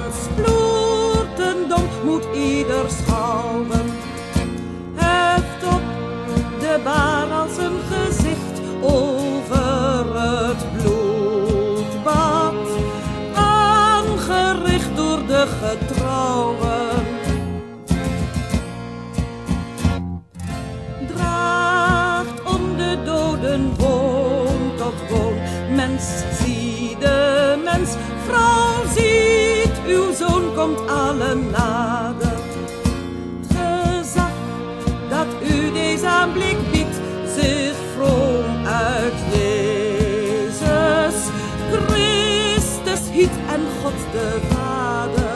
vloertendom moet ieder schouwen. Heft op de baar als een gezicht over het bloedbad, aangericht door de getrouwen. Draagt om de doden woon tot woon. Mens zie de mens, vrouw ziet uw zoon, komt allen nader. Het gezag dat u deze aanblik biedt, zich vroom uit Jezus Christus hiet en God de Vader.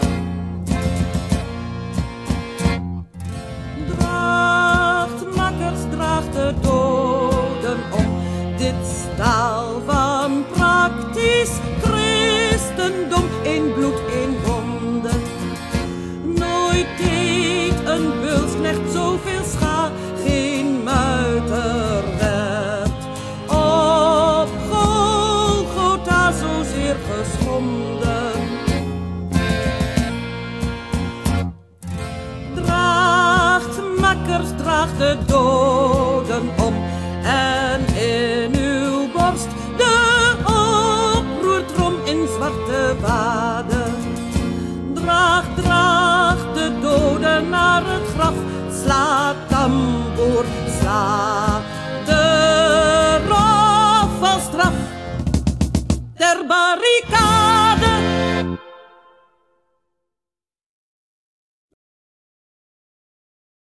Draagt de doden om, dit staal van praktisch christendom, in bloed, in wonden. Nooit deed een beulsknecht zoveel scha, geen muiter werd op Golgotha zozeer geschonden. Makkers, draagt de doden om, en in uw borst de oproertrom in zwarte waden. Draagt de doden naar het graf, sla tamboer, sla de rof als straf der barricade.